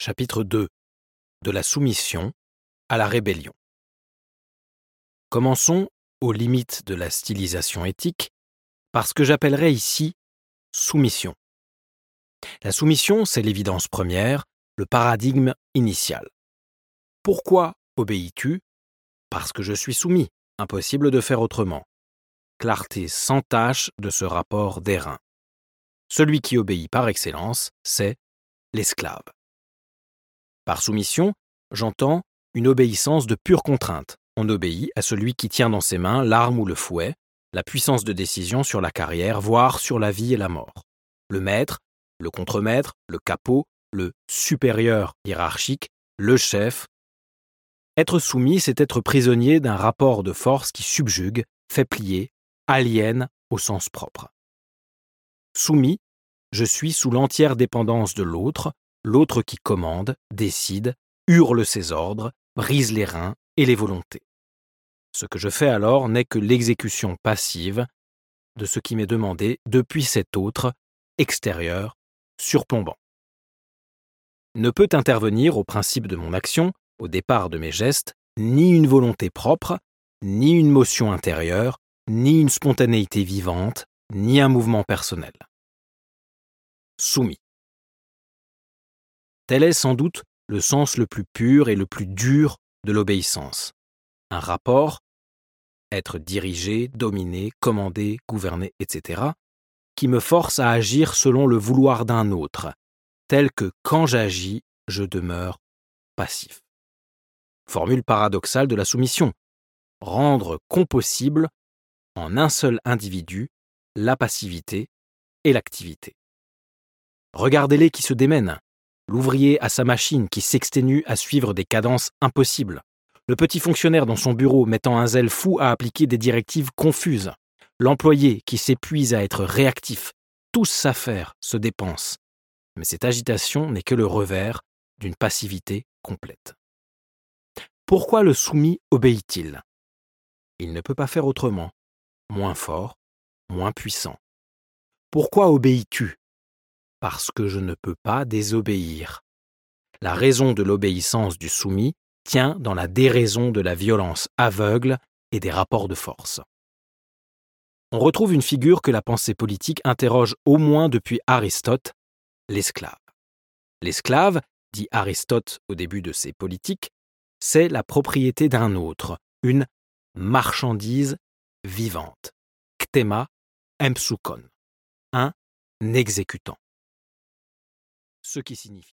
Chapitre 2. De la soumission à la rébellion. Commençons aux limites de la stylisation éthique par ce que j'appellerais ici soumission. La soumission, c'est l'évidence première, le paradigme initial. Pourquoi obéis-tu ? Parce que je suis soumis, impossible de faire autrement. Clarté sans tache de ce rapport d'airain. Celui qui obéit par excellence, c'est l'esclave. Par soumission, j'entends une obéissance de pure contrainte. On obéit à celui qui tient dans ses mains l'arme ou le fouet, la puissance de décision sur la carrière, voire sur la vie et la mort. Le maître, le contremaître, le capot, le supérieur hiérarchique, le chef. Être soumis, c'est être prisonnier d'un rapport de force qui subjugue, fait plier, aliène au sens propre. Soumis, je suis sous l'entière dépendance de l'autre qui commande, décide, hurle ses ordres, brise les reins et les volontés. Ce que je fais alors n'est que l'exécution passive de ce qui m'est demandé depuis cet autre, extérieur, surplombant. Ne peut intervenir au principe de mon action, au départ de mes gestes, ni une volonté propre, ni une motion intérieure, ni une spontanéité vivante, ni un mouvement personnel. Soumis. Tel est sans doute le sens le plus pur et le plus dur de l'obéissance. Un rapport, être dirigé, dominé, commandé, gouverné, etc., qui me force à agir selon le vouloir d'un autre, tel que quand j'agis, je demeure passif. Formule paradoxale de la soumission. Rendre compossible en un seul individu la passivité et l'activité. Regardez-les qui se démènent. L'ouvrier à sa machine qui s'exténue à suivre des cadences impossibles. Le petit fonctionnaire dans son bureau mettant un zèle fou à appliquer des directives confuses. L'employé qui s'épuise à être réactif. Tous s'affairent, se dépensent. Mais cette agitation n'est que le revers d'une passivité complète. Pourquoi le soumis obéit-il ? Il ne peut pas faire autrement. Moins fort, moins puissant. Pourquoi obéis-tu ? Parce que je ne peux pas désobéir. La raison de l'obéissance du soumis tient dans la déraison de la violence aveugle et des rapports de force. On retrouve une figure que la pensée politique interroge au moins depuis Aristote, l'esclave. L'esclave, dit Aristote au début de ses Politiques, c'est la propriété d'un autre, une marchandise vivante, ktema emsukon, un exécutant. Ce qui signifie